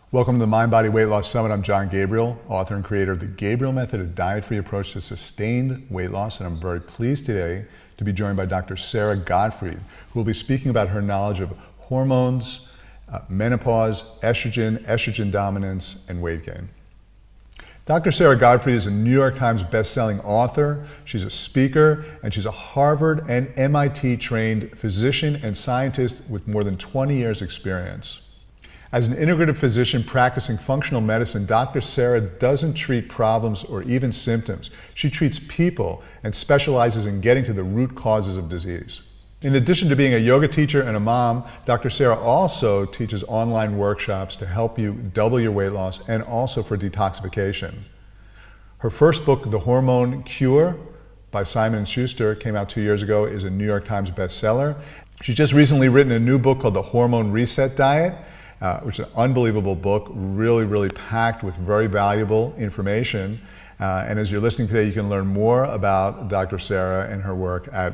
Welcome to the Mind Body Weight Loss Summit. I'm John Gabriel, author and creator of the Gabriel Method, a diet-free approach to sustained weight loss. And I'm very pleased today to be joined by Dr. Sara Gottfried, who will be speaking about her knowledge of hormones, menopause, estrogen dominance, and weight gain. Dr. Sara Gottfried is a New York Times best-selling author, she's a speaker, and she's a Harvard and MIT trained physician and scientist with more than 20 years experience. As an integrative physician practicing functional medicine, Dr. Sara doesn't treat problems or even symptoms. She treats people and specializes in getting to the root causes of disease. In addition to being a yoga teacher and a mom, Dr. Sara also teaches online workshops to help you double your weight loss and also for detoxification. Her first book, The Hormone Cure by Simon & Schuster, came out 2 years ago, is a New York Times bestseller. She's just recently written a new book called The Hormone Reset Diet, which is an unbelievable book, really packed with very valuable information. And as you're listening today, you can learn more about Dr. Sara and her work at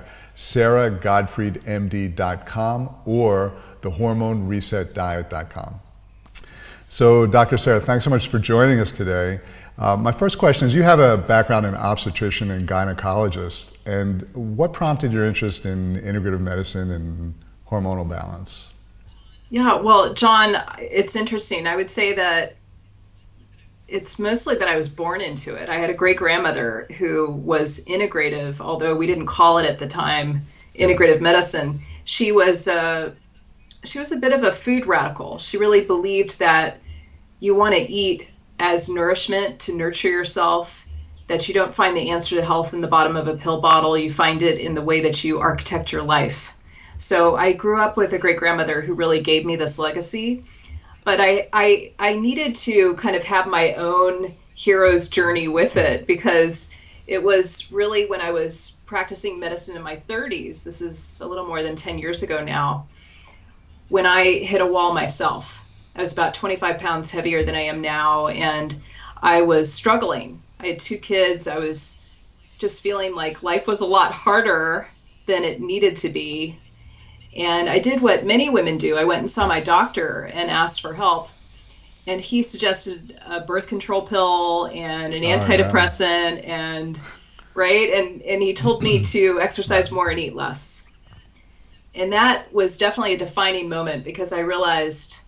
saragottfriedmd.com or thehormoneresetdiet.com. So Dr. Sara, thanks so much for joining us today. My first question is, you have a background in obstetrician and gynecologist, and what prompted your interest in integrative medicine and hormonal balance? Yeah, well, John, it's interesting. I would say that it's mostly that I was born into it. I had a great grandmother who was integrative, although we didn't call it at the time integrative medicine. She was a bit of a food radical. She really believed that you want to eat as nourishment to nurture yourself, that you don't find the answer to health in the bottom of a pill bottle. You find it in the way that you architect your life. So I grew up with a great grandmother who really gave me this legacy, but I needed to kind of have my own hero's journey with it, because it was really when I was practicing medicine in my 30s, this is a little more than 10 years ago now, when I hit a wall myself. I was about 25 pounds heavier than I am now, and I was struggling. I had 2 kids. I was just feeling like life was a lot harder than it needed to be. And I did what many women do. I went and saw my doctor and asked for help. And he suggested a birth control pill and an antidepressant and he told me to exercise more and eat less. And that was definitely a defining moment, because I realized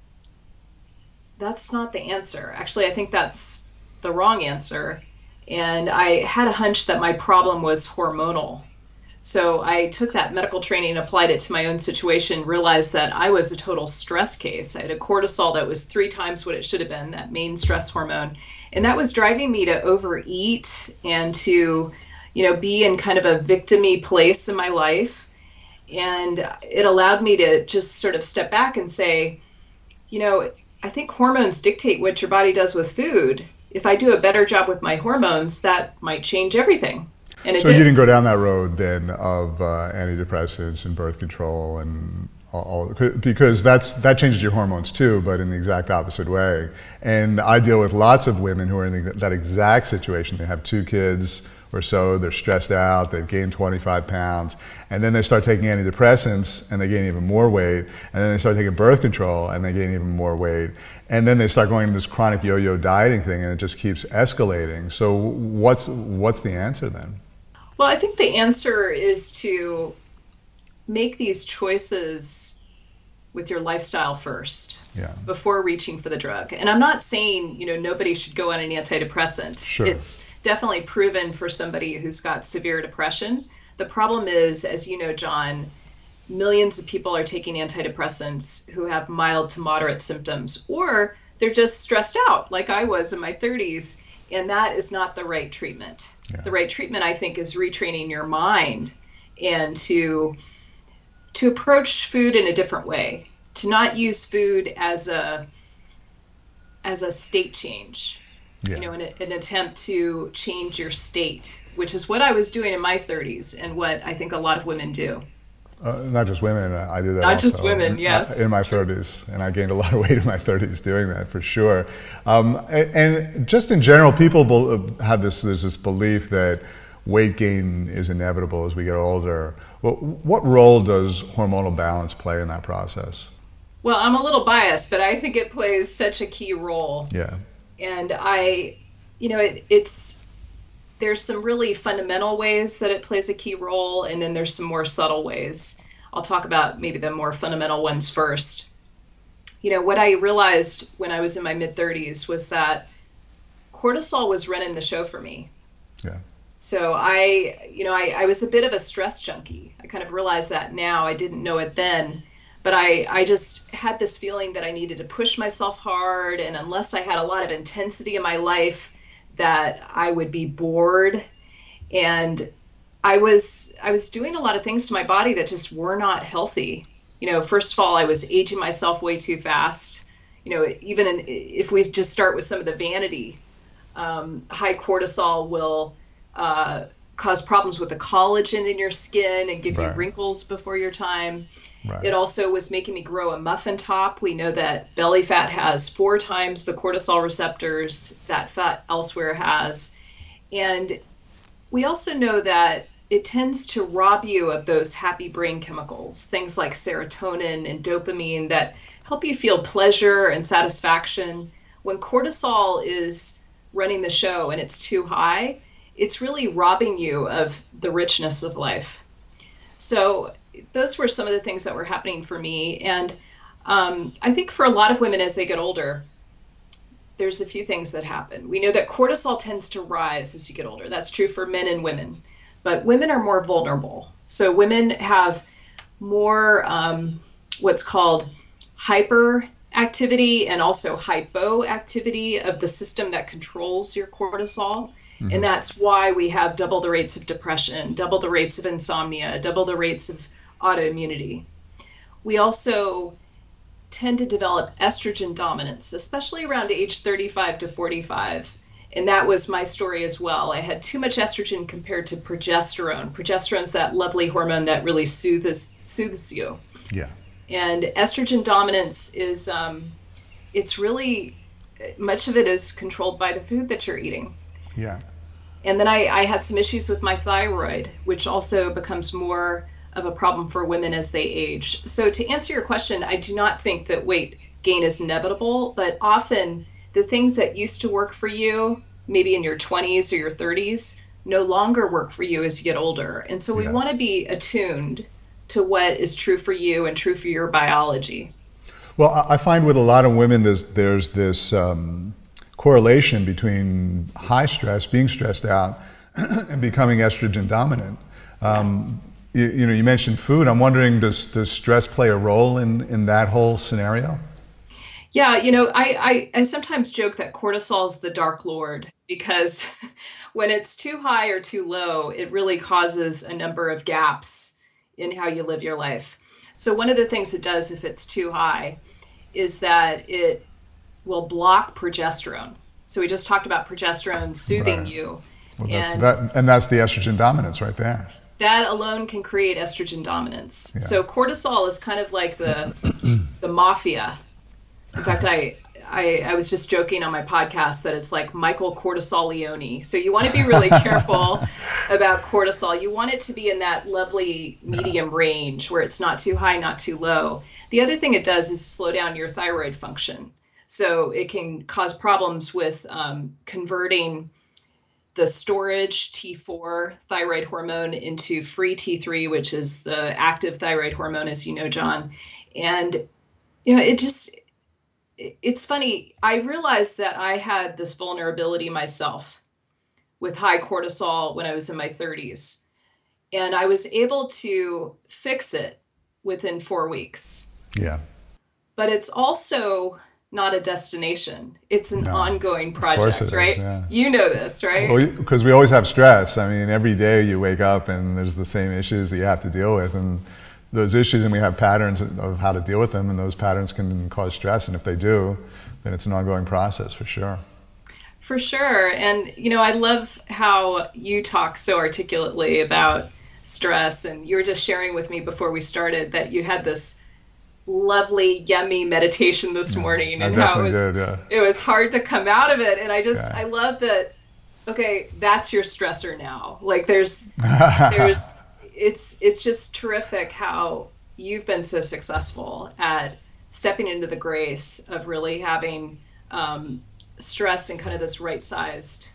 that's not the answer. Actually, I think that's the wrong answer. And I had a hunch that my problem was hormonal. So I took that medical training and applied it to my own situation, realized that I was a total stress case. I had a cortisol that was 3 times what it should have been, that main stress hormone. And that was driving me to overeat and to, be in kind of a victim-y place in my life. And it allowed me to just sort of step back and say, I think hormones dictate what your body does with food. If I do a better job with my hormones, that might change everything. And so you didn't go down that road then of antidepressants and birth control and all, because that changes your hormones too, but in the exact opposite way. And I deal with lots of women who are in that exact situation. They have 2 kids or so, they're stressed out, they've gained 25 pounds, and then they start taking antidepressants and they gain even more weight, and then they start taking birth control and they gain even more weight, and then they start going into this chronic yo-yo dieting thing, and it just keeps escalating. So what's the answer then? Well, I think the answer is to make these choices with your lifestyle first, before reaching for the drug. And I'm not saying, nobody should go on an antidepressant. Sure. It's definitely proven for somebody who's got severe depression. The problem is, as you know, John, millions of people are taking antidepressants who have mild to moderate symptoms, or they're just stressed out like I was in my 30s. And that is not the right treatment. Yeah. The right treatment, I think, is retraining your mind and to approach food in a different way, to not use food as a state change, an attempt to change your state, which is what I was doing in my 30s and what I think a lot of women do. Not just women, I did that Not also. just women, yes. In my 30s, and I gained a lot of weight in my 30s doing that, for sure. And just in general, people have there's this belief that weight gain is inevitable as we get older. Well, what role does hormonal balance play in that process? Well, I'm a little biased, but I think it plays such a key role. Yeah. And it's there's some really fundamental ways that it plays a key role, and then there's some more subtle ways. I'll talk about maybe the more fundamental ones first. What I realized when I was in my mid 30s was that cortisol was running the show for me. Yeah. So I was a bit of a stress junkie. I kind of realize that now. I didn't know it then, but I just had this feeling that I needed to push myself hard, and unless I had a lot of intensity in my life, that I would be bored. And I was doing a lot of things to my body that just were not healthy. First of all, I was aging myself way too fast. If we just start with some of the vanity, high cortisol will cause problems with the collagen in your skin and give you Right. wrinkles before your time. Right. It also was making me grow a muffin top. We know that belly fat has 4 times the cortisol receptors that fat elsewhere has. And we also know that it tends to rob you of those happy brain chemicals, things like serotonin and dopamine that help you feel pleasure and satisfaction. When cortisol is running the show and it's too high, it's really robbing you of the richness of life. So, those were some of the things that were happening for me. And I think for a lot of women as they get older, there's a few things that happen. We know that cortisol tends to rise as you get older. That's true for men and women. But women are more vulnerable. So women have more what's called hyperactivity and also hypoactivity of the system that controls your cortisol. And that's why we have double the rates of depression, double the rates of insomnia, double the rates of autoimmunity. We also tend to develop estrogen dominance, especially around age 35 to 45. And that was my story as well. I had too much estrogen compared to progesterone. Progesterone's that lovely hormone that really soothes you. Yeah. And estrogen dominance is, it's really, much of it is controlled by the food that you're eating. Yeah. And then I had some issues with my thyroid, which also becomes more of a problem for women as they age. So to answer your question, I do not think that weight gain is inevitable, but often the things that used to work for you, maybe in your 20s or your 30s, no longer work for you as you get older. And so we Yeah. want to be attuned to what is true for you and true for your biology. Well, I find with a lot of women, there's this correlation between high stress, being stressed out, and becoming estrogen dominant. Yes. You mentioned food. I'm wondering, does stress play a role in that whole scenario? Yeah, I sometimes joke that cortisol is the dark lord because when it's too high or too low, it really causes a number of gaps in how you live your life. So one of the things it does if it's too high is that it will block progesterone. So we just talked about progesterone soothing Right. you, Well, and that's the estrogen dominance right there. that alone can create estrogen dominance. Yeah. So cortisol is kind of like the mafia. In fact, I was just joking on my podcast that it's like Michael Cortisol Leone. So you want to be really careful about cortisol. You want it to be in that lovely medium range where it's not too high, not too low. The other thing it does is slow down your thyroid function. So it can cause problems with converting the storage T4 thyroid hormone into free T3, which is the active thyroid hormone, as you know, John. And, it's funny. I realized that I had this vulnerability myself with high cortisol when I was in my 30s. And I was able to fix it within 4 weeks. Yeah. But it's also not a destination. It's an No. ongoing Of course project, it is, right? yeah. You know this, right? Well, because we always have stress. I mean, every day you wake up and there's the same issues that you have to deal with, and those issues, and we have patterns of how to deal with them, and those patterns can cause stress. And if they do, then it's an ongoing process for sure. For sure. And, I love how you talk so articulately about stress. And you were just sharing with me before we started that you had this lovely, yummy meditation this morning I and how definitely did, yeah. it was hard to come out of it. And Yeah. I love that. Okay, that's your stressor now. Like it's just terrific how you've been so successful at stepping into the grace of really having stress in kind of this right-sized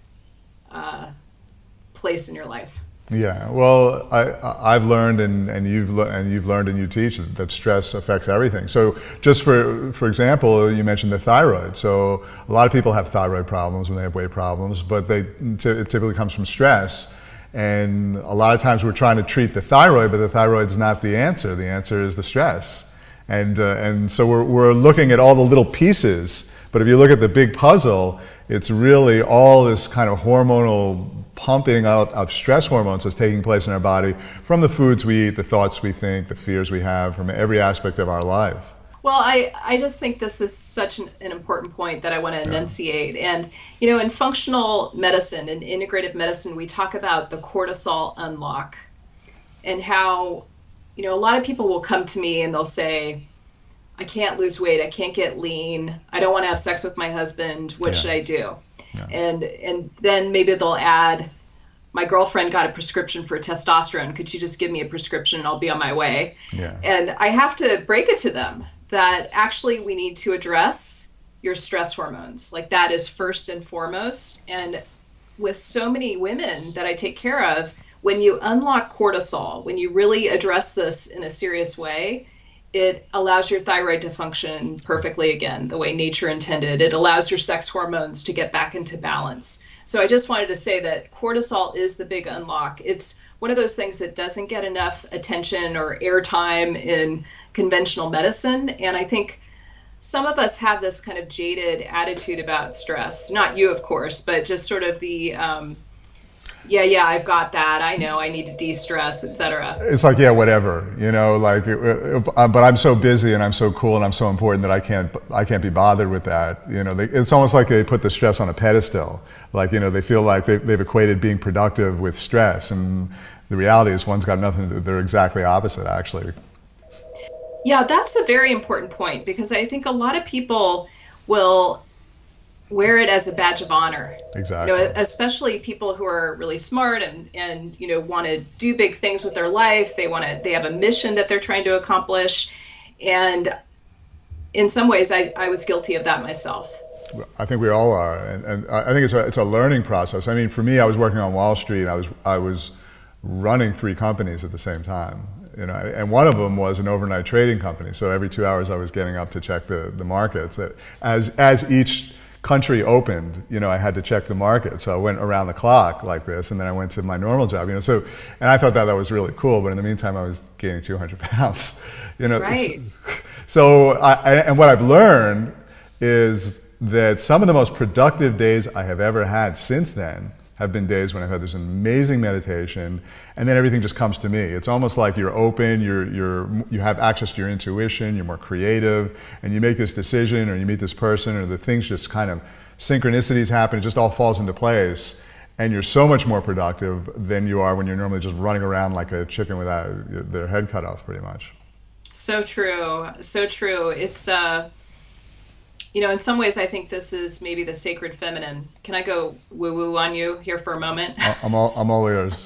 place in your life. Yeah, well, I've learned, and you've learned, and you teach that stress affects everything. So, just for example, you mentioned the thyroid. So, a lot of people have thyroid problems when they have weight problems, but it typically comes from stress. And a lot of times we're trying to treat the thyroid, but the thyroid's not the answer. The answer is the stress. And so we're looking at all the little pieces. But if you look at the big puzzle, it's really all this kind of hormonal pumping out of stress hormones that's taking place in our body from the foods we eat, the thoughts we think, the fears we have, from every aspect of our life. Well, I just think this is such an important point that I want to enunciate. And, in functional medicine and integrative medicine, we talk about the cortisol unlock and how, a lot of people will come to me and they'll say, I can't lose weight, I can't get lean, I don't want to have sex with my husband, what should I do? Yeah. And then maybe they'll add, my girlfriend got a prescription for testosterone, could you just give me a prescription and I'll be on my way? Yeah. And I have to break it to them that actually we need to address your stress hormones. Like that is first and foremost. And with so many women that I take care of, when you unlock cortisol, when you really address this in a serious way, it allows your thyroid to function perfectly again, the way nature intended. It allows your sex hormones to get back into balance. So I just wanted to say that cortisol is the big unlock. It's one of those things that doesn't get enough attention or airtime in conventional medicine. And I think some of us have this kind of jaded attitude about stress. Not you, of course, but just sort of the, I've got that. I know I need to de-stress, etc. It's like, yeah, whatever, but I'm so busy and I'm so cool and I'm so important that I can't be bothered with that. It's almost like they put the stress on a pedestal. Like, they feel like they've equated being productive with stress. And the reality is one's got nothing to do. They're exactly opposite, actually. Yeah, that's a very important point because I think a lot of people will wear it as a badge of honor. Exactly. Especially people who are really smart and want to do big things with their life. They have a mission that they're trying to accomplish. And in some ways I was guilty of that myself. I think we all are. And I think it's a learning process. I mean, for me, I was working on Wall Street. I was running 3 companies at the same time. And one of them was an overnight trading company. So every 2 hours I was getting up to check the markets. As each country opened, I had to check the market. So I went around the clock like this, and then I went to my normal job. And I thought that was really cool. But in the meantime, I was gaining 200 pounds. Right. So and what I've learned is that some of the most productive days I have ever had since then have been days when I've had this amazing meditation, and then everything just comes to me. It's almost like you're open, you have access to your intuition, you're more creative, and you make this decision, or you meet this person, or the things just kind of, synchronicities happen, it just all falls into place, and you're so much more productive than you are when you're normally just running around like a chicken without their head cut off, pretty much. So true, so true. It's in some ways, I think this is maybe the sacred feminine. Can I go woo-woo on you here for a moment? I'm all ears.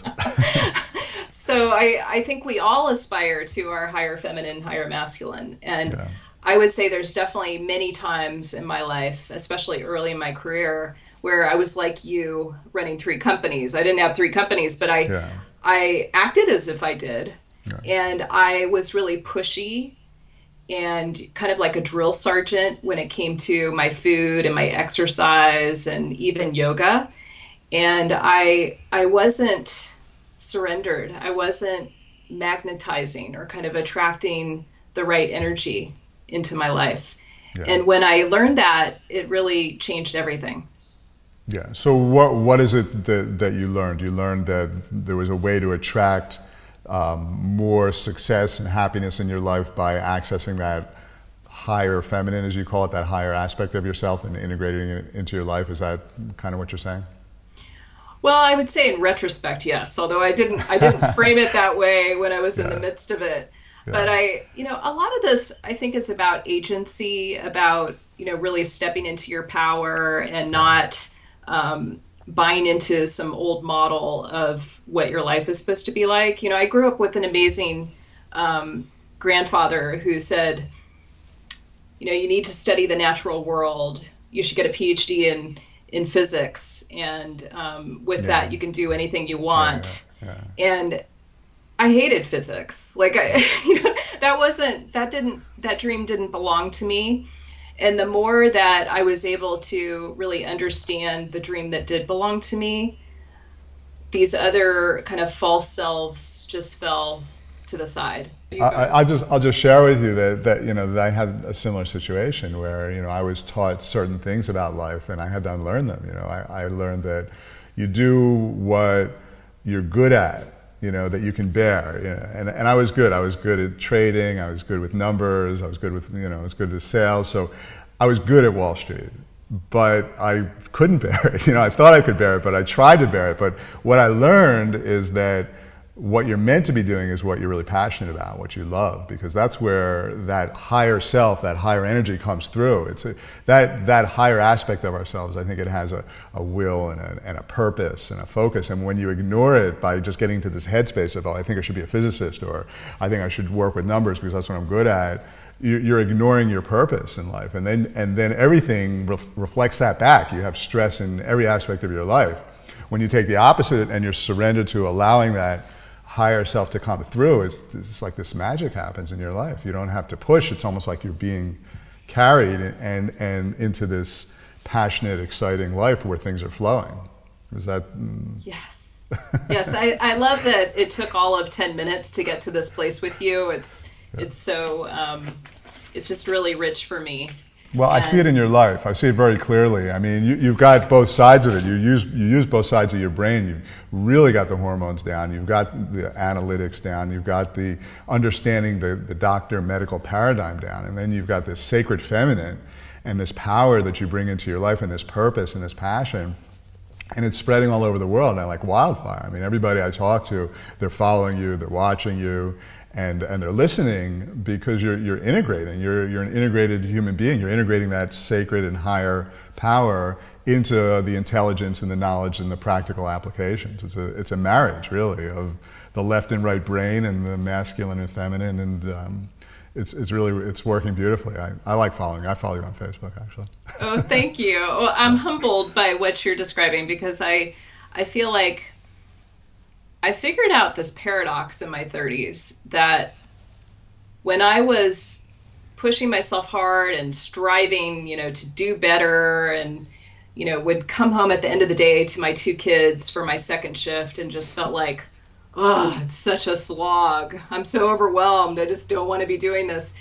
So I think we all aspire to our higher feminine, higher masculine. And I would say there's definitely many times in my life, especially early in my career, where I was like you, running 3 companies. I didn't have 3 companies, but I acted as if I did. Yeah. And I was really pushy and kind of like a drill sergeant when it came to my food and my exercise and even yoga. And I wasn't surrendered. I wasn't magnetizing or kind of attracting the right energy into my life. Yeah. And when I learned that, it really changed everything. Yeah. So what is it that you learned? You learned that there was a way to attract more success and happiness in your life by accessing that higher feminine, as you call it, that higher aspect of yourself and integrating it into your life. Is that kind of what you're saying? Well, I would say in retrospect, yes. Although I didn't frame it that way when I was in the midst of it. Yeah. But a lot of this I think is about agency, about really stepping into your power and not buying into some old model of what your life is supposed to be like. I grew up with an amazing grandfather who said, you need to study the natural world. You should get a PhD in physics, and with Yeah. that, you can do anything you Yeah. want. Yeah. And I hated physics. Like that dream didn't belong to me. And the more that I was able to really understand the dream that did belong to me, these other kind of false selves just fell to the side. You go. I'll just share with you that I had a similar situation where I was taught certain things about life and I had to unlearn them. I learned that you do what you're good at, that you can bear. And I was good. I was good at trading. I was good with numbers. I was good with I was good at sales. So I was good at Wall Street. But I couldn't bear it. I thought I could bear it, but I tried to bear it. But what I learned is that what you're meant to be doing is what you're really passionate about, what you love, because that's where that higher self, that higher energy comes through. That higher aspect of ourselves, I think it has a will and a purpose and a focus. And when you ignore it by just getting to this headspace of, oh, I think I should be a physicist, or I think I should work with numbers because that's what I'm good at, you're ignoring your purpose in life. And then everything reflects that back. You have stress in every aspect of your life. When you take the opposite and you're surrendered to allowing that higher self to come through, it's like this magic happens in your life. You don't have to push. It's almost like you're being carried and into this passionate, exciting life where things are flowing. Is that? Yes. Yes, I love that it took all of 10 minutes to get to this place with you. It's so it's just really rich for me. Well, I see it And in your life. I see it very clearly. I mean, you've got both sides of it. You use both sides of your brain. You've really got the hormones down. You've got the analytics down. You've got the understanding the doctor medical paradigm down. And then you've got this sacred feminine and this power that you bring into your life and this purpose and this passion. And it's spreading all over the world now like wildfire. I mean, everybody I talk to, they're following you, they're watching you, and they're listening because you're integrating. You're an integrated human being. You're integrating that sacred and higher power into the intelligence and the knowledge and the practical applications. It's a marriage, really, of the left and right brain and the masculine and feminine, and it's working beautifully. I like following you. I follow you on Facebook, actually. oh, thank you. Well, I'm humbled by what you're describing because I feel like I figured out this paradox in my 30s that when I was pushing myself hard and striving, to do better, and would come home at the end of the day to my two kids for my second shift and just felt like, oh, it's such a slog. I'm so overwhelmed. I just don't want to be doing this.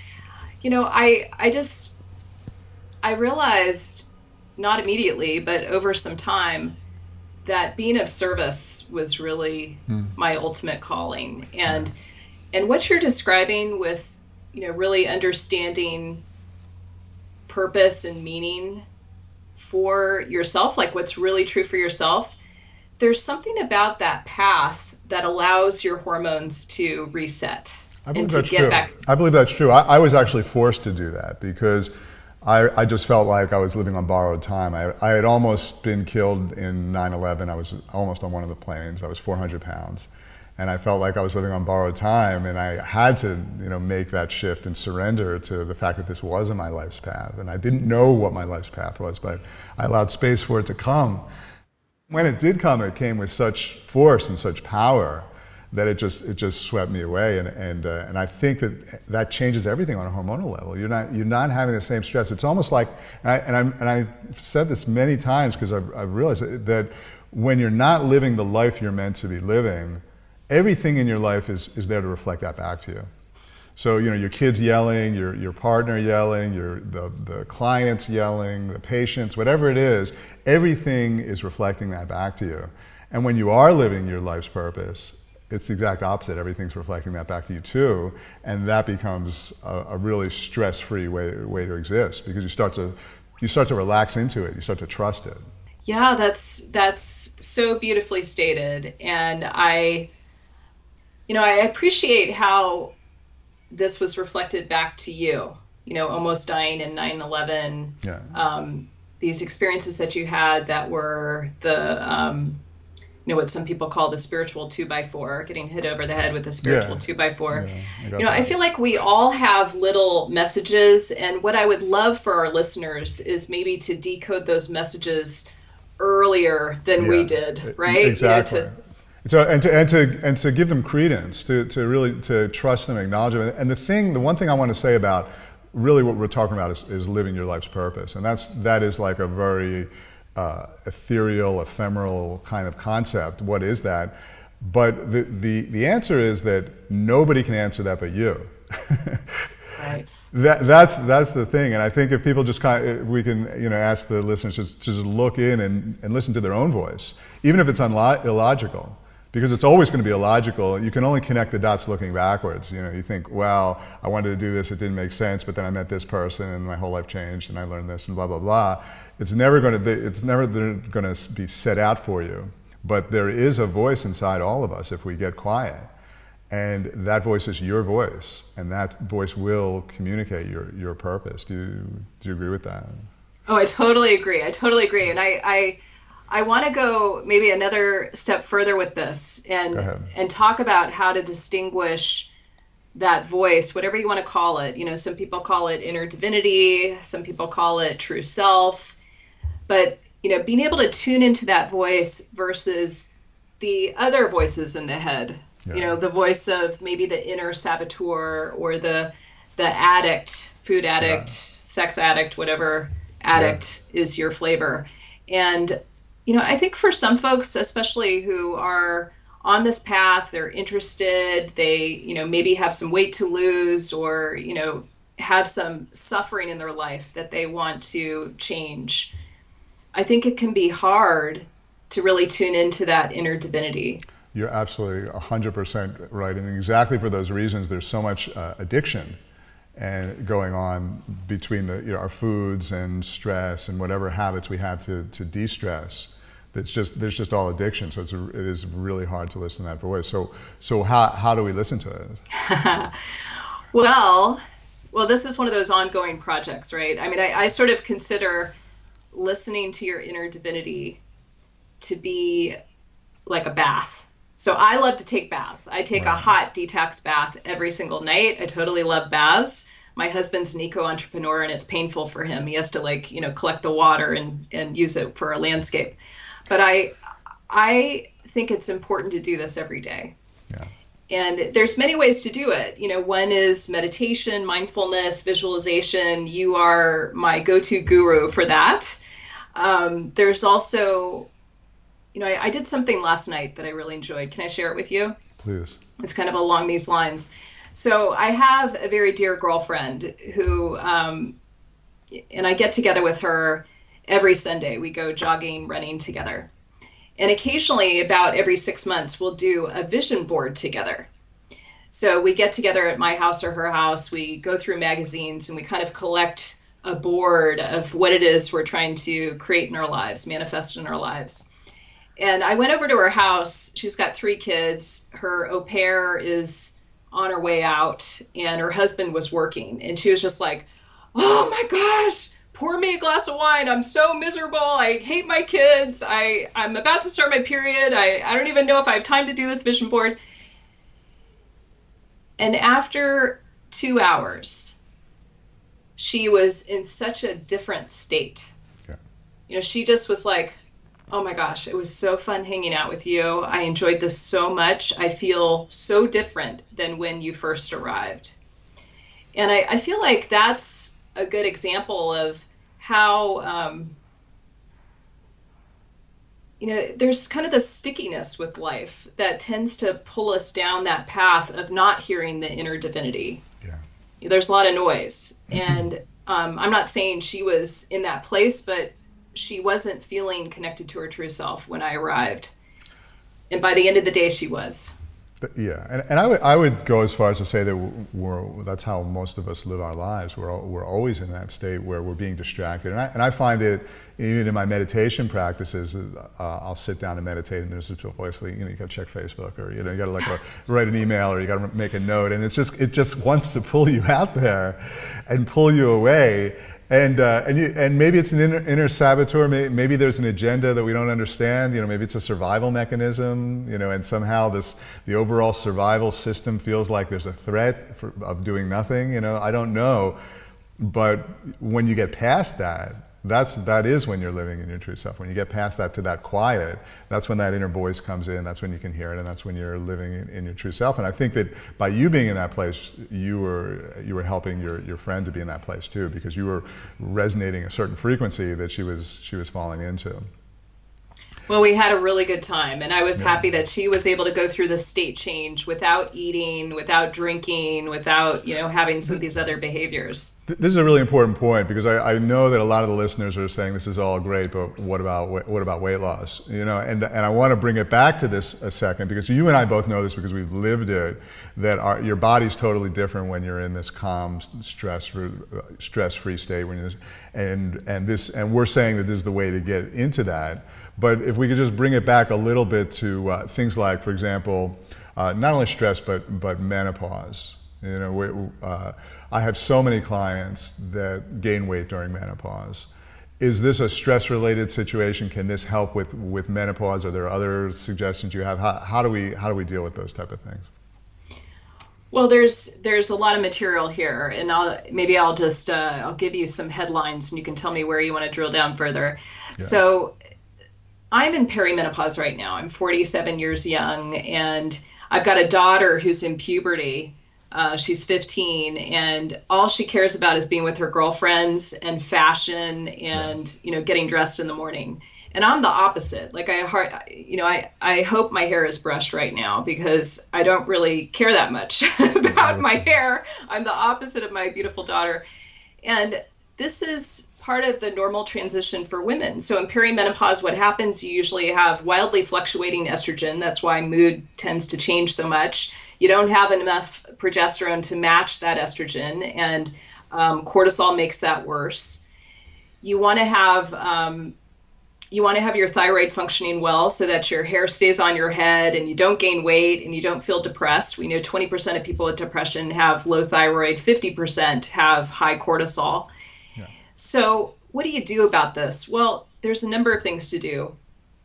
I realized, not immediately, but over some time, that being of service was really my ultimate calling. Yeah. And what you're describing with, really understanding purpose and meaning for yourself, like what's really true for yourself, there's something about that path that allows your hormones to reset I and believe to that's get true. back. I believe that's true. I was actually forced to do that because I just felt like I was living on borrowed time. I had almost been killed in 9/11. I was almost on one of the planes. I was 400 pounds. And I felt like I was living on borrowed time, and I had to, make that shift and surrender to the fact that this wasn't my life's path. And I didn't know what my life's path was, but I allowed space for it to come. When it did come, it came with such force and such power that it just swept me away. And I think that changes everything on a hormonal level. You're not having the same stress. It's almost like, and I've said this many times because I've realized that when you're not living the life you're meant to be living, everything in your life is there to reflect that back to you. So your kids yelling, your partner yelling, the clients yelling, the patients, whatever it is, everything is reflecting that back to you. And when you are living your life's purpose, it's the exact opposite. Everything's reflecting that back to you too, and that becomes a really stress-free way to exist because you start to relax into it. You start to trust it. Yeah, that's so beautifully stated. And I appreciate how this was reflected back to you, almost dying in 9/11, Yeah. these experiences that you had that were the what some people call the spiritual two by four, getting hit over the head with a spiritual Yeah, two by four. yeah, I got I that. feel like we all have little messages, and what I would love for our listeners is maybe to decode those messages earlier than we Yeah, did, right? exactly. So, and to give them credence, to really to trust them, acknowledge them. And the one thing I want to say about really what we're talking about is living your life's purpose, and that is like a very ethereal, ephemeral kind of concept. What is that? But the answer is that nobody can answer that but you. Right. That's the thing, and I think if people just we can ask the listeners just look in and listen to their own voice, even if it's illogical, because it's always going to be illogical. You can only connect the dots looking backwards. You think, well, I wanted to do this, it didn't make sense, but then I met this person and my whole life changed and I learned this and blah blah blah. It's never going to be set out for you, but there is a voice inside all of us if we get quiet. And that voice is your voice, and that voice will communicate your purpose. Do you agree with that? Oh, I totally agree. I totally agree. And I want to go maybe another step further with this Go ahead. and talk about how to distinguish that voice, whatever you want to call it. Some people call it inner divinity, some people call it true self. But, being able to tune into that voice versus the other voices in the head. Yeah. The voice of maybe the inner saboteur or the addict, food addict, sex addict, whatever addict is your flavor. And, I think for some folks, especially who are on this path, they're interested, they, maybe have some weight to lose or, have some suffering in their life that they want to change. I think it can be hard to really tune into that inner divinity. You're absolutely 100% right, and exactly for those reasons, there's so much addiction and going on between our foods and stress and whatever habits we have to de-stress. There's just all addiction, so it is really hard to listen to that voice. So how do we listen to it? Well, this is one of those ongoing projects, right? I mean, I sort of consider listening to your inner divinity to be like a bath. So I love to take baths. I take a hot detox bath every single night. I totally love baths. My husband's an eco-entrepreneur and it's painful for him. He has to collect the water and use it for a landscape. But I think it's important to do this every day. Yeah. And there's many ways to do it. One is meditation, mindfulness, visualization. You are my go-to guru for that. There's also, I did something last night that I really enjoyed. Can I share it with you? Please. It's kind of along these lines. So I have a very dear girlfriend who, and I get together with her every Sunday. We go jogging, running together. And occasionally, about every 6 months, we'll do a vision board together. So we get together at my house or her house, we go through magazines, and we kind of collect a board of what it is we're trying to create in our lives, manifest in our lives. And I went over to her house. She's got 3 kids. Her au pair is on her way out, and her husband was working. And she was just like, oh my gosh, pour me a glass of wine. I'm so miserable. I hate my kids. I'm about to start my period. I don't even know if I have time to do this vision board. And after 2 hours, she was in such a different state. Yeah. She just was like, oh my gosh, it was so fun hanging out with you. I enjoyed this so much. I feel so different than when you first arrived. And I feel like that's a good example of how, there's kind of this stickiness with life that tends to pull us down that path of not hearing the inner divinity. Yeah. There's a lot of noise. And I'm not saying she was in that place, but she wasn't feeling connected to her true self when I arrived. And by the end of the day, she was. But yeah, and I would go as far as to say that that's how most of us live our lives. We're always in that state where we're being distracted. And I find it, even in my meditation practices, I'll sit down and meditate, and there's this voice, well, you got to check Facebook, or you got to write an email, or you got to make a note, and it just wants to pull you out there and pull you away. And maybe it's an inner saboteur. Maybe there's an agenda that we don't understand. Maybe it's a survival mechanism. And somehow the overall survival system feels like there's a threat of doing nothing. I don't know, but when you get past that, that is when you're living in your true self. When you get past that to that quiet, that's when that inner voice comes in. That's when you can hear it, and that's when you're living in your true self. And I think that by you being in that place, you were helping your friend to be in that place too, because you were resonating a certain frequency that she was falling into. Well, we had a really good time, and I was happy that she was able to go through the state change without eating, without drinking, without, having some of these other behaviors. This is a really important point, because I know that a lot of the listeners are saying this is all great, but what about weight loss? And I want to bring it back to this a second, because you and I both know this because we've lived it, that your body's totally different when you're in this calm, stress-free state. And we're saying that this is the way to get into that. But if we could just bring it back a little bit to things like, for example, not only stress but menopause. I have so many clients that gain weight during menopause. Is this a stress-related situation? Can this help with menopause? Are there other suggestions you have? How do we deal with those type of things? Well, there's a lot of material here, and I'll just I'll give you some headlines, and you can tell me where you want to drill down further. Yeah. So I'm in perimenopause right now. I'm 47 years young, and I've got a daughter who's in puberty. She's 15, and all she cares about is being with her girlfriends and fashion and, getting dressed in the morning. And I'm the opposite. Like I hope my hair is brushed right now, because I don't really care that much about my hair. I'm the opposite of my beautiful daughter. And this is part of the normal transition for women. So in perimenopause, what happens, you usually have wildly fluctuating estrogen. That's why mood tends to change so much. You don't have enough progesterone to match that estrogen, and cortisol makes that worse. You want to have your thyroid functioning well so that your hair stays on your head and you don't gain weight and you don't feel depressed. We know 20% of people with depression have low thyroid, 50% have high cortisol. So what do you do about this? Well, there's a number of things to do.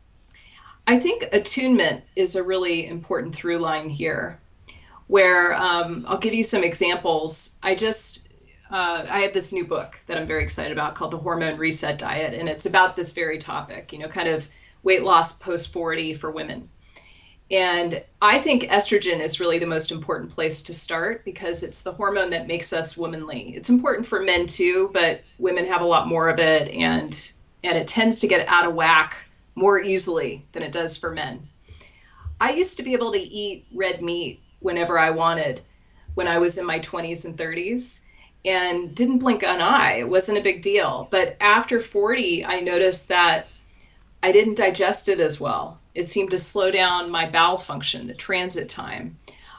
I think attunement is a really important through line here, where I'll give you some examples. I have this new book that I'm very excited about called The Hormone Reset Diet, and it's about this very topic, kind of weight loss post-40 for women. And I think estrogen is really the most important place to start, because it's the hormone that makes us womanly. It's important for men too, but women have a lot more of it, and it tends to get out of whack more easily than it does for men. I used to be able to eat red meat whenever I wanted when I was in my 20s and 30s, and didn't blink an eye. It wasn't a big deal. But after 40, I noticed that I didn't digest it as well. It seemed to slow down my bowel function, the transit time.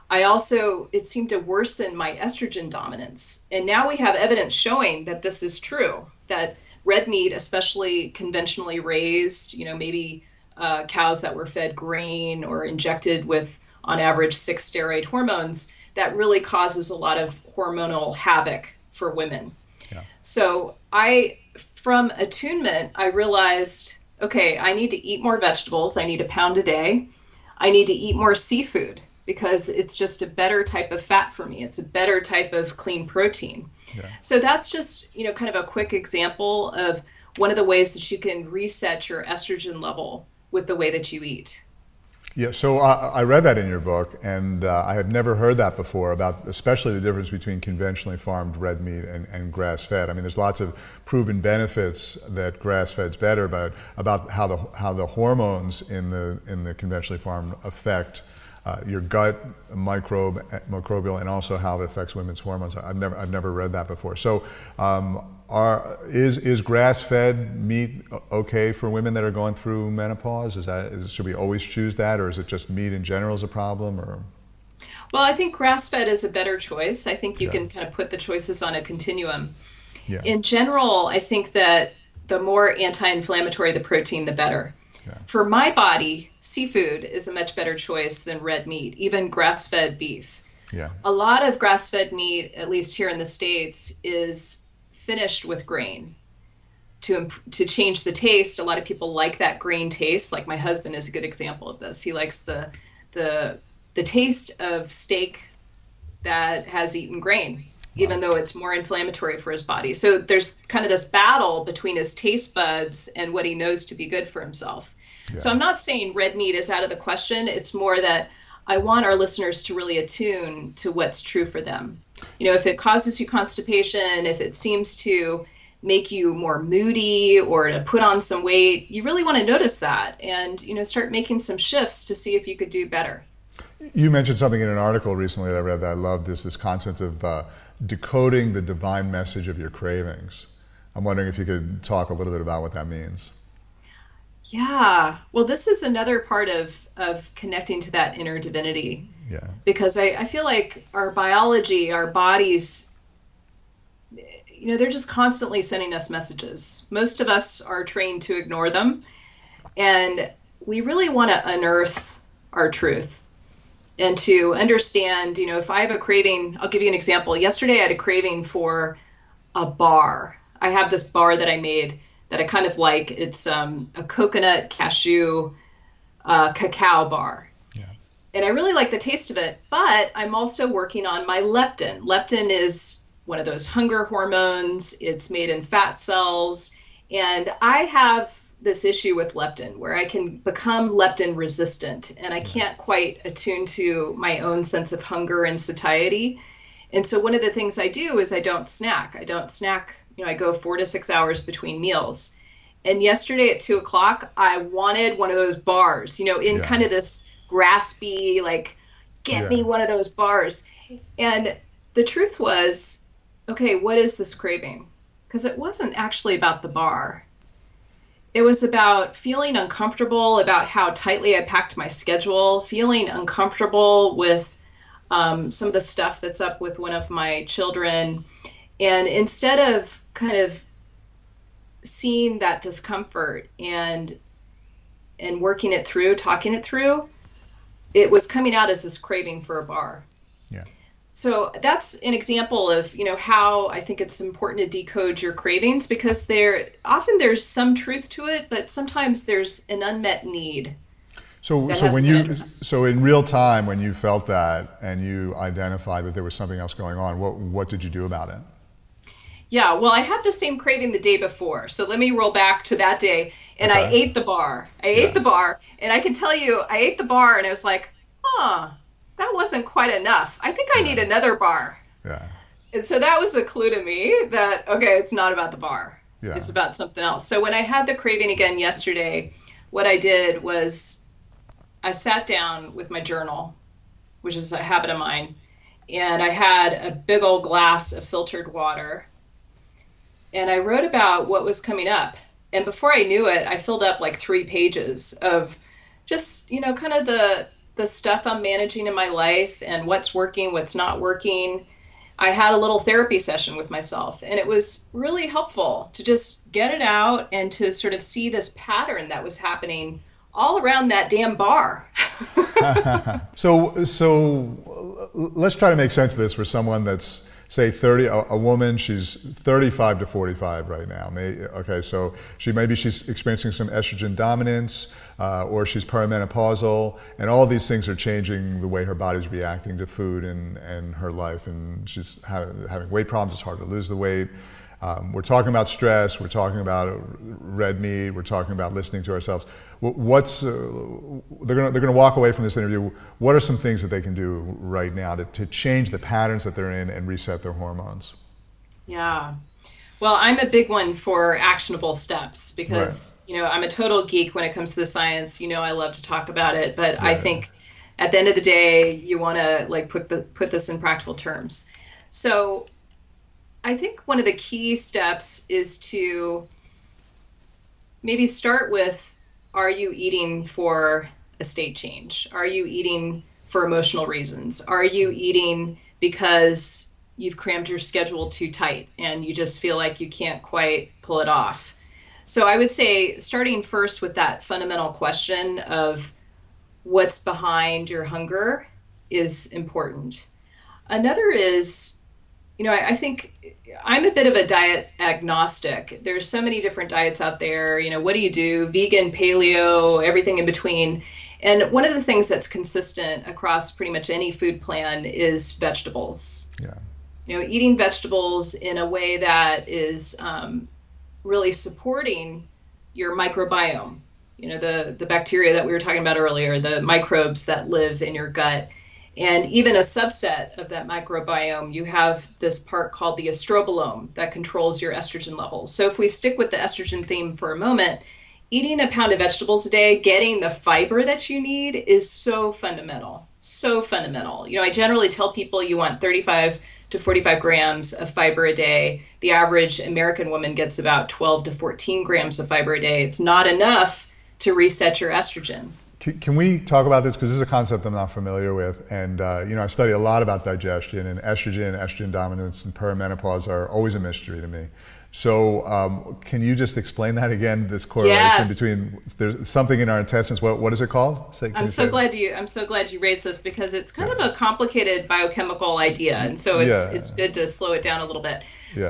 It seemed to worsen my estrogen dominance. And now we have evidence showing that this is true, that red meat, especially conventionally raised, maybe cows that were fed grain or injected with, on average, 6 steroid hormones, that really causes a lot of hormonal havoc for women. Yeah. So from attunement, I realized, okay, I need to eat more vegetables. I need 1 pound a day. I need to eat more seafood, because it's just a better type of fat for me. It's a better type of clean protein. Yeah. So that's just, kind of a quick example of one of the ways that you can reset your estrogen level with the way that you eat. Yeah, so I read that in your book, and I had never heard that before, about especially the difference between conventionally farmed red meat and grass-fed. I mean, there's lots of proven benefits that grass-fed's better, but about how the hormones in the conventionally farmed affect your gut microbial, and also how it affects women's hormones. I've never read that before. So is grass-fed meat okay for women that are going through menopause? Should we always choose that, or is it just meat in general is a problem? Or well, I think grass-fed is a better choice. I think you can kind of put the choices on a continuum. Yeah. In general, I think that the more anti-inflammatory the protein, the better. Yeah. For my body, seafood is a much better choice than red meat, even grass-fed beef. Yeah. A lot of grass-fed meat, at least here in the States, is finished with grain to change the taste. A lot of people like that grain taste. Like my husband is a good example of this. He likes the the taste of steak that has eaten grain, Wow. even though it's more inflammatory for his body. So there's kind of this battle between his taste buds and what he knows to be good for himself. So Yeah. I'm not saying red meat is out of the question. It's more that I want our listeners to really attune to what's true for them. If it causes you constipation, if it seems to make you more moody or to put on some weight, you really want to notice that and, start making some shifts to see if you could do better. You mentioned something in an article recently that I read that I loved, is this concept of decoding the divine message of your cravings. I'm wondering if you could talk a little bit about what that means. Yeah. Well, this is another part of connecting to that inner divinity Yeah. because I feel like our biology, our bodies, they're just constantly sending us messages. Most of us are trained to ignore them, and we really want to unearth our truth and to understand, if I have a craving, I'll give you an example. Yesterday I had a craving for a bar. I have this bar that I made that I kind of like. It's a coconut cashew cacao bar. Yeah. And I really like the taste of it, but I'm also working on my leptin. Leptin is one of those hunger hormones. It's made in fat cells. And I have this issue with leptin where I can become leptin resistant and I can't quite attune to my own sense of hunger and satiety. And so one of the things I do is I don't snack. I don't snack, I go 4 to 6 hours between meals. And yesterday at 2 o'clock, I wanted one of those bars, in Yeah. kind of this graspy, like, get Yeah. me one of those bars. And the truth was, okay, what is this craving? Because it wasn't actually about the bar. It was about feeling uncomfortable about how tightly I packed my schedule, feeling uncomfortable with some of the stuff that's up with one of my children. And instead of kind of seeing that discomfort and working it through, talking it through, it was coming out as this craving for a bar. Yeah. So that's an example of, how I think it's important to decode your cravings because there's some truth to it, but sometimes there's an unmet need So, that so when hasn't been you, addressed. so in real time, when you felt that and you identified that there was something else going on, what did you do about it? Yeah, well, I had the same craving the day before. So let me roll back to that day. And I Okay. ate the bar. I ate Yeah. the bar. And I can tell you, I ate the bar and I was like, huh, that wasn't quite enough. I think I Yeah. need another bar. Yeah. And so that was a clue to me that, okay, it's not about the bar. Yeah. It's about something else. So when I had the craving again yesterday, what I did was I sat down with my journal, which is a habit of mine, and I had a big old glass of filtered water and I wrote about what was coming up. And before I knew it, I filled up like 3 pages of just, kind of the stuff I'm managing in my life and what's working, what's not working. I had a little therapy session with myself, and it was really helpful to just get it out and to sort of see this pattern that was happening all around that damn bar. So let's try to make sense of this for someone that's, say, 30, a woman, she's 35 to 45 right now. Okay, so she's experiencing some estrogen dominance, or she's perimenopausal, and all these things are changing the way her body's reacting to food and her life, and she's having weight problems. It's hard to lose the weight. We're talking about stress. We're talking about red meat. We're talking about listening to ourselves. They're gonna walk away from this interview. What are some things that they can do right now to change the patterns that they're in and reset their hormones? Yeah. Well, I'm a big one for actionable steps Right. because, I'm a total geek when it comes to the science. I love to talk about it, but I Right. think at the end of the day, you want to like put this in practical terms. So, I think one of the key steps is to maybe start with, are you eating for a state change? Are you eating for emotional reasons? Are you eating because you've crammed your schedule too tight and you just feel like you can't quite pull it off? So I would say starting first with that fundamental question of what's behind your hunger is important. Another is, I think I'm a bit of a diet agnostic. There's so many different diets out there. What do you do? Vegan, paleo, everything in between. And one of the things that's consistent across pretty much any food plan is vegetables. Yeah. Eating vegetables in a way that is really supporting your microbiome. The bacteria that we were talking about earlier, the microbes that live in your gut. And even a subset of that microbiome, you have this part called the estrobolome that controls your estrogen levels. So if we stick with the estrogen theme for a moment, eating a pound of vegetables a day, getting the fiber that you need is so fundamental. So fundamental. I generally tell people you want 35 to 45 grams of fiber a day. The average American woman gets about 12 to 14 grams of fiber a day. It's not enough to reset your estrogen. Can we talk about this? Because this is a concept I'm not familiar with. And, I study a lot about digestion, and estrogen dominance, and perimenopause are always a mystery to me. So can you just explain that again, this correlation between, there's something in our intestines, what is it called? I'm so glad you raised this, because it's kind of a complicated biochemical idea. And so it's good to slow it down a little bit. Yeah.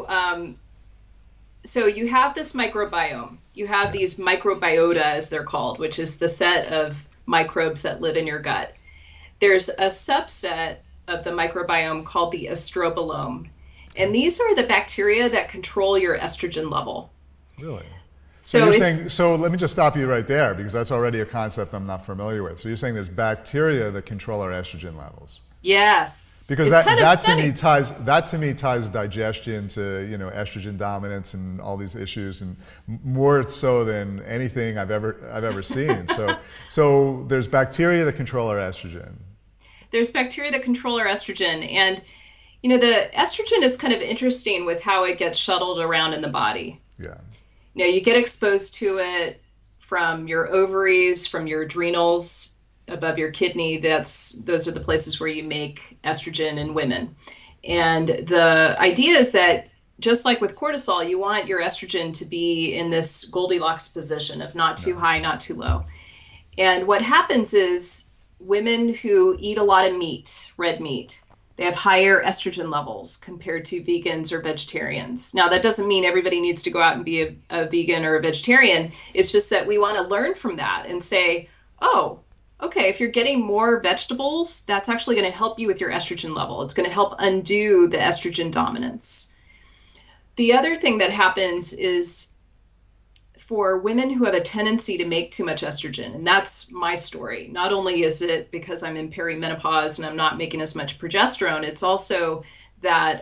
So you have this microbiome. You have these microbiota, as they're called, which is the set of microbes that live in your gut. There's a subset of the microbiome called the estrobolome. And these are the bacteria that control your estrogen level. Really? So let me just stop you right there, because that's already a concept I'm not familiar with. So you're saying there's bacteria that control our estrogen levels. Yes. Because that to me ties digestion to estrogen dominance and all these issues, and more so than anything I've ever seen. So there's bacteria that control our estrogen. There's bacteria that control our estrogen, and the estrogen is kind of interesting with how it gets shuttled around in the body. Yeah. You get exposed to it from your ovaries, from your adrenals, above your kidney. Those are the places where you make estrogen in women. And the idea is that, just like with cortisol, you want your estrogen to be in this Goldilocks position of not too high, not too low. And what happens is, women who eat a lot of meat, red meat, they have higher estrogen levels compared to vegans or vegetarians. Now, that doesn't mean everybody needs to go out and be a vegan or a vegetarian. It's just that we want to learn from that and say, oh, okay, if you're getting more vegetables, that's actually going to help you with your estrogen level. It's going to help undo the estrogen dominance. The other thing that happens is, for women who have a tendency to make too much estrogen, and that's my story. Not only is it because I'm in perimenopause and I'm not making as much progesterone, it's also that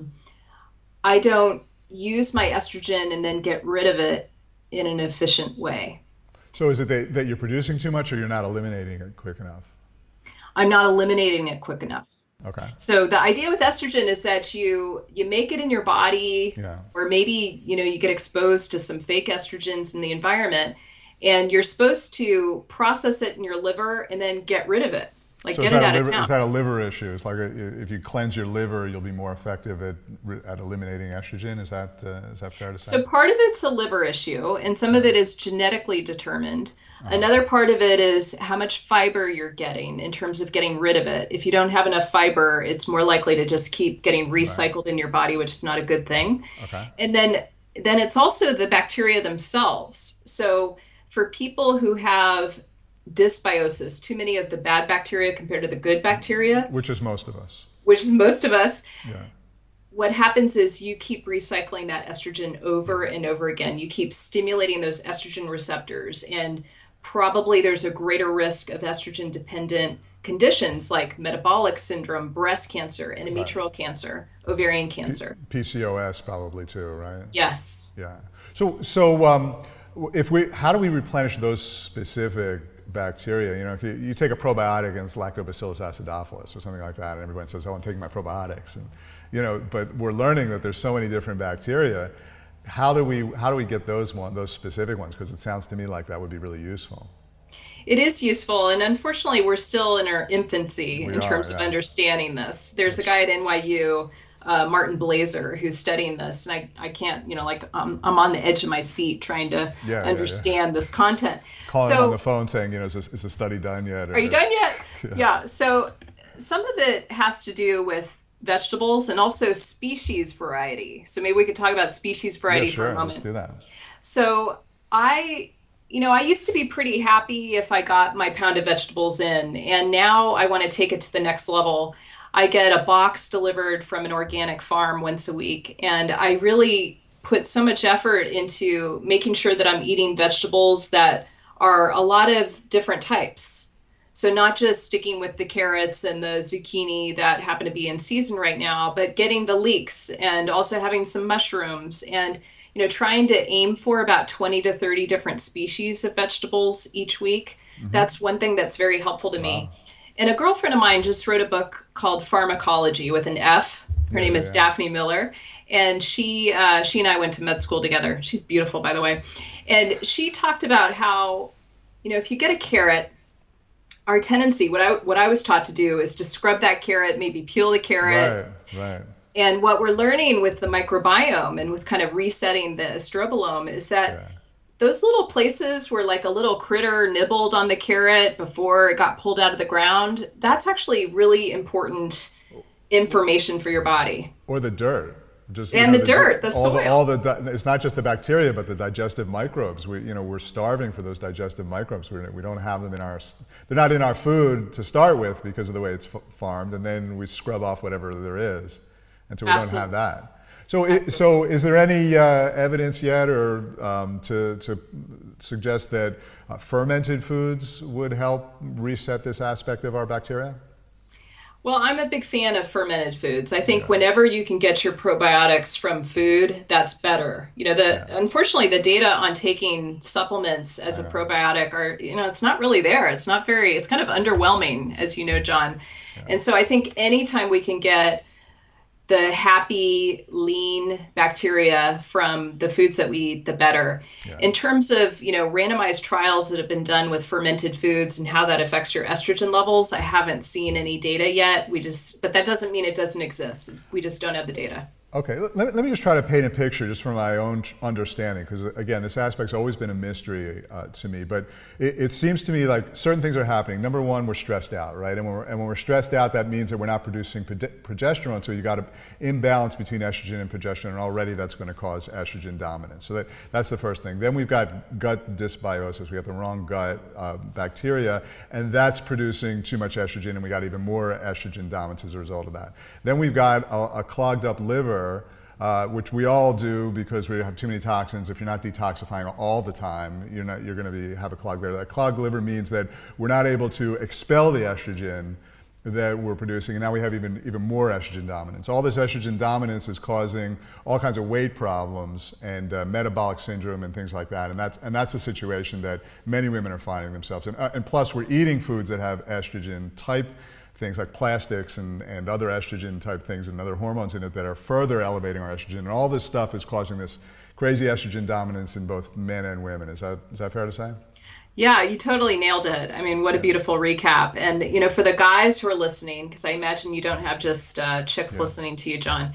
I don't use my estrogen and then get rid of it in an efficient way. So is it that you're producing too much, or you're not eliminating it quick enough? I'm not eliminating it quick enough. Okay. So the idea with estrogen is that you make it in your body, or maybe you get exposed to some fake estrogens in the environment, and you're supposed to process it in your liver and then get rid of it, like so get it out of town. Is that a liver issue? It's like if you cleanse your liver, you'll be more effective at eliminating estrogen. Is that fair to say? So part of it's a liver issue, and some of it is genetically determined. Another part of it is how much fiber you're getting in terms of getting rid of it. If you don't have enough fiber, it's more likely to just keep getting recycled in your body, which is not a good thing. Okay. And then it's also the bacteria themselves. So for people who have dysbiosis, too many of the bad bacteria compared to the good bacteria, which is most of us. Yeah. What happens is you keep recycling that estrogen over and over again. You keep stimulating those estrogen receptors, and probably there's a greater risk of estrogen dependent conditions like metabolic syndrome, breast cancer, endometrial cancer, ovarian cancer. PCOS probably too, right? Yes. Yeah. So how do we replenish those specific bacteria? You take a probiotic against Lactobacillus acidophilus or something like that, and everyone says, "Oh, I'm taking my probiotics," and but we're learning that there's so many different bacteria. How do we get those specific ones? Because it sounds to me like that would be really useful. It is useful, and unfortunately, we're still in our infancy in terms of understanding this. There's a guy at NYU, Martin Blaser, who's studying this, and I can't, I'm on the edge of my seat trying to understand this content. Calling him on the phone saying, is the study done yet? Are you done yet? Yeah. So some of it has to do with vegetables and also species variety. So maybe we could talk about species Yeah, variety for a sure. Let's moment. do that. So I, I used to be pretty happy if I got my pound of vegetables in, and now I want to take it to the next level. I get a box delivered from an organic farm once a week, and I really put so much effort into making sure that I'm eating vegetables that are a lot of different types. So not just sticking with the carrots and the zucchini that happen to be in season right now, but getting the leeks and also having some mushrooms and trying to aim for about 20 to 30 different species of vegetables each week. Hmm. That's one thing that's very helpful to me. Wow. And a girlfriend of mine just wrote a book called Pharmacology with an F. Her Yeah, name yeah, is yeah. Daphne Miller, and she and I went to med school together. She's beautiful, by the way. And she talked about how if you get a carrot, our tendency, what I was taught to do is to scrub that carrot, maybe peel the carrot, Right, right. and what we're learning with the microbiome and with kind of resetting the estrobolome is that Yeah. those little places where like a little critter nibbled on the carrot before it got pulled out of the ground, that's actually really important information for your body. Or the dirt. Just And the dirt, the all soil. it's not just the bacteria, but the digestive microbes. We're starving for those digestive microbes. We don't have them in our. They're not in our food to start with because of the way it's farmed, and then we scrub off whatever there is, and so we don't have Absolutely. that. So, Absolutely. is there any evidence yet, or to suggest that fermented foods would help reset this aspect of our bacteria? Well, I'm a big fan of fermented foods. I think Yeah, whenever you can get your probiotics from food, that's better. The yeah, unfortunately the data on taking supplements as I a know. probiotic are, it's not really there. It's kind of underwhelming, as you know, John. Yeah, And so I think anytime we can get the happy, lean bacteria from the foods that we eat, the better. yeah. In terms of, randomized trials that have been done with fermented foods and how that affects your estrogen levels, I haven't seen any data yet. But that doesn't mean it doesn't exist. We just don't have the data. Okay, let me just try to paint a picture just from my own understanding, because again, this aspect's always been a mystery to me. But it seems to me like certain things are happening. Number one, we're stressed out, right? And when we're stressed out, that means that we're not producing progesterone. So you got an imbalance between estrogen and progesterone, and already that's going to cause estrogen dominance. So that's the first thing. Then we've got gut dysbiosis. We have the wrong gut bacteria, and that's producing too much estrogen, and we got even more estrogen dominance as a result of that. Then we've got a clogged up liver, which we all do because we have too many toxins. If you're not detoxifying all the time, you're going to have a clogged liver. That clogged liver means that we're not able to expel the estrogen that we're producing, and now we have even more estrogen dominance. All this estrogen dominance is causing all kinds of weight problems and metabolic syndrome and things like that. And that's a situation that many women are finding themselves in. And plus, we're eating foods that have estrogen type things like plastics and other estrogen type things and other hormones in it that are further elevating our estrogen. And all this stuff is causing this crazy estrogen dominance in both men and women. Is that fair to say? Yeah, you totally nailed it. I mean, what a Yeah. beautiful recap. And, for the guys who are listening, because I imagine you don't have just chicks Yeah. listening to you, John,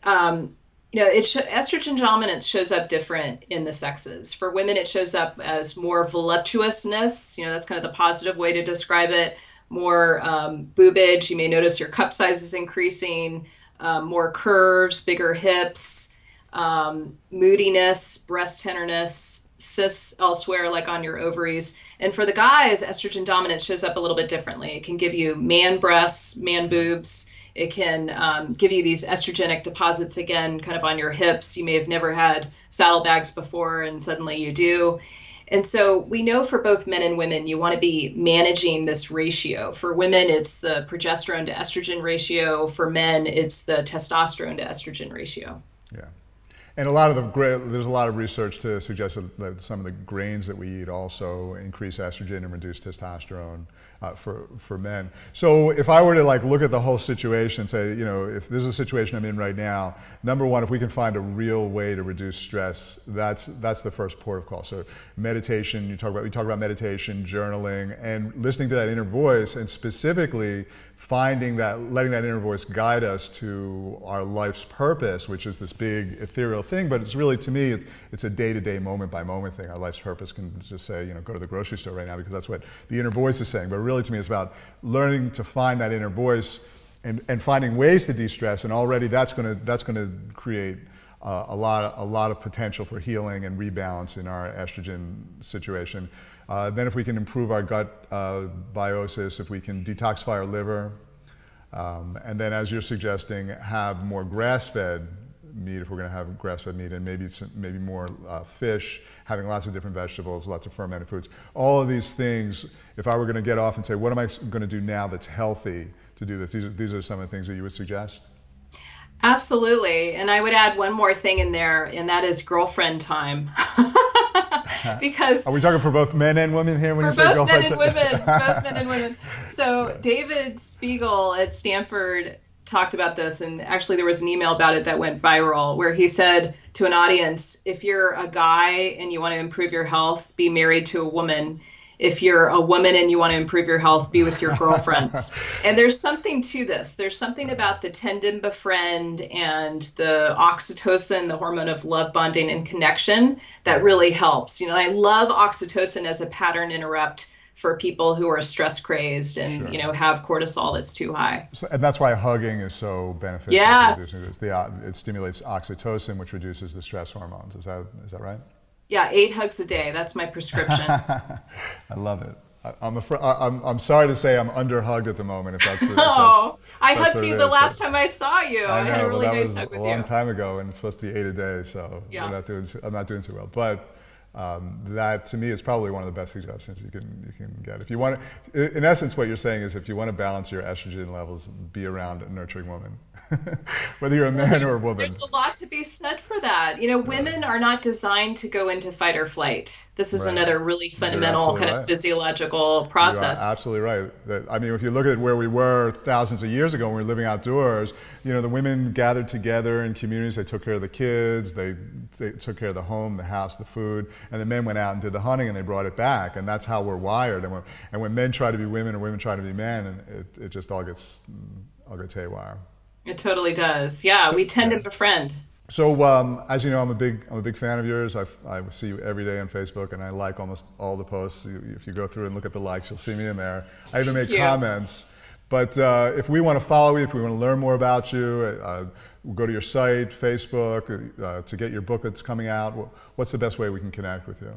estrogen dominance shows up different in the sexes. For women, it shows up as more voluptuousness. That's kind of the positive way to describe it. More boobage. You may notice your cup size is increasing, more curves, bigger hips, moodiness, breast tenderness, cysts elsewhere, like on your ovaries. And for the guys, estrogen dominance shows up a little bit differently. It can give you man breasts, man boobs. It can give you these estrogenic deposits again, kind of on your hips. You may have never had saddlebags before, and suddenly you do. And so we know for both men and women, you want to be managing this ratio. For women, it's the progesterone to estrogen ratio. For men, it's the testosterone to estrogen ratio. Yeah. And there's a lot of research to suggest that some of the grains that we eat also increase estrogen and reduce testosterone for men. So if I were to look at the whole situation and say, if this is a situation I'm in right now, number one, if we can find a real way to reduce stress, that's the first port of call. So meditation, we talk about meditation, journaling, and listening to that inner voice, and specifically letting that inner voice guide us to our life's purpose, which is this big ethereal thing, but it's really, to me, it's a day-to-day, moment-by-moment thing. Our life's purpose can just say, go to the grocery store right now because that's what the inner voice is saying. But really, to me, it's about learning to find that inner voice and finding ways to de-stress, and already that's going to create a lot of potential for healing and rebalance in our estrogen situation. Then if we can improve our gut biosis, if we can detoxify our liver, and then as you're suggesting, have more grass-fed meat if we're going to have grass-fed meat, and maybe more fish, having lots of different vegetables, lots of fermented foods. All of these things, if I were going to get off and say, what am I going to do now that's healthy to do this? These are some of the things that you would suggest? Absolutely. And I would add one more thing in there, and that is girlfriend time. Because are we talking for both men and women here when you say girlfriend time? Both men and women. So David Spiegel at Stanford talked about this, and actually there was an email about it that went viral where he said to an audience, if you're a guy and you want to improve your health, be married to a woman. If you're a woman and you want to improve your health, be with your girlfriends. And there's something to this. There's something about the tend befriend and the oxytocin, the hormone of love, bonding, and connection that really helps. You know, I love oxytocin as a pattern interrupt for people who are stress crazed and, Sure. you know, have cortisol that's too high. So, and that's why hugging is so beneficial. Yes. It stimulates oxytocin, which reduces the stress hormones. Is that right? Yeah, 8 hugs a day. That's my prescription. I love it. I'm sorry to say I'm under-hugged at the moment. If that's Oh, I hugged you the last time I saw you. I know, had a really that nice was hug with a long you. time ago, and it's supposed to be 8 a day, so Yeah. I'm not doing too well. But that to me is probably one of the best suggestions you can get. If you want to, in essence, what you're saying is if you want to balance your estrogen levels, be around a nurturing woman, whether you're a man or a woman. There's a lot to be said for that. You know, women are not designed to go into fight or flight. This is Right. another really fundamental absolutely kind of right. physiological process. You are absolutely right. I mean, if you look at where we were thousands of years ago when we were living outdoors, you know, the women gathered together in communities. They took care of the kids. They took care of the home, the house, the food, and the men went out and did the hunting and they brought it back. And that's how we're wired. And when men try to be women or women try to be men, and it just all gets haywire. It totally does. Yeah, we tend to befriend. So, as you know, I'm a big fan of yours. I see you every day on Facebook, and I like almost all the posts. If you go through and look at the likes, you'll see me in there. I even make comments. But if we want to follow you, if we want to learn more about you, we'll go to your site, Facebook, to get your book that's coming out. What's the best way we can connect with you?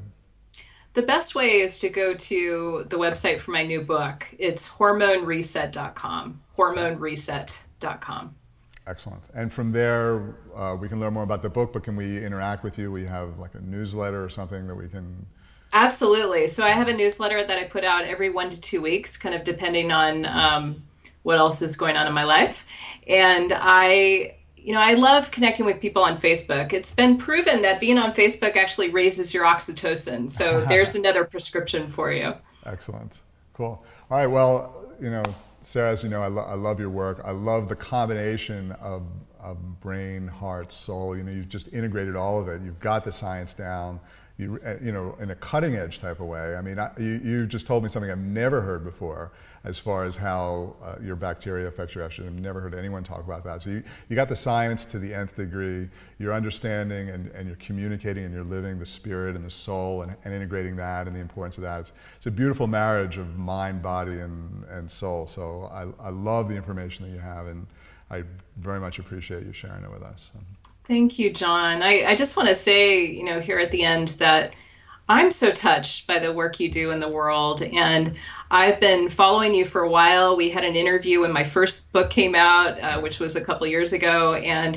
The best way is to go to the website for my new book. It's hormonereset.com. Hormonereset.com. Excellent. And from there, we can learn more about the book, but can we interact with you? We have like a newsletter or something that we can... Absolutely. So I have a newsletter that I put out every 1 to 2 weeks, kind of depending on what else is going on in my life. And I love connecting with people on Facebook. It's been proven that being on Facebook actually raises your oxytocin. So there's another prescription for you. Excellent. Cool. All right. Well, Sarah, as you know, I love your work. I love the combination of brain, heart, soul. You've just integrated all of it. You've got the science down, in a cutting edge type of way. I mean, you just told me something I've never heard before as far as how your bacteria affects your estrogen. I've never heard anyone talk about that. So you got the science to the nth degree. You're understanding and you're communicating and you're living the spirit and the soul and integrating that and the importance of that. It's a beautiful marriage of mind, body, and soul. So I love the information that you have, and I very much appreciate you sharing it with us. Thank you, John. I just want to say, here at the end that I'm so touched by the work you do in the world. And I've been following you for a while. We had an interview when my first book came out, which was a couple of years ago. And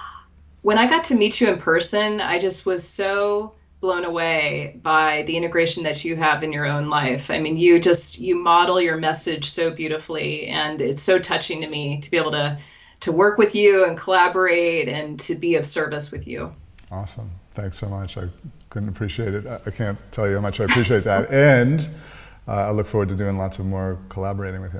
when I got to meet you in person, I just was so blown away by the integration that you have in your own life. I mean, you model your message so beautifully, and it's so touching to me to be able to work with you and collaborate and to be of service with you. Awesome. Thanks so much. I couldn't appreciate it. I can't tell you how much I appreciate that. And I look forward to doing lots of more collaborating with you.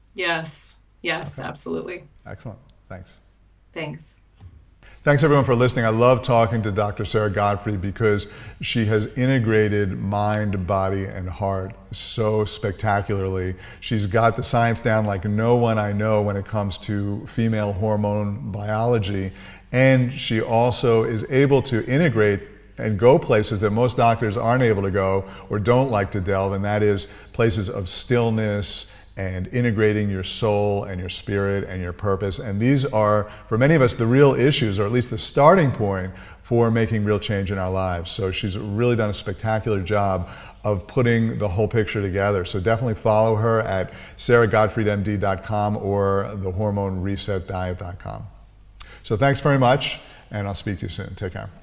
Yes. Yes, okay. Absolutely. Excellent. Thanks. Thanks. Thanks everyone for listening. I love talking to Dr. Sara Gottfried because she has integrated mind, body, and heart so spectacularly. She's got the science down like no one I know when it comes to female hormone biology. And she also is able to integrate and go places that most doctors aren't able to go or don't like to delve, and that is places of stillness and integrating your soul and your spirit and your purpose. And these are, for many of us, the real issues, or at least the starting point for making real change in our lives. So she's really done a spectacular job of putting the whole picture together. So definitely follow her at sarahgottfriedmd.com or thehormoneresetdiet.com. So thanks very much, and I'll speak to you soon. Take care.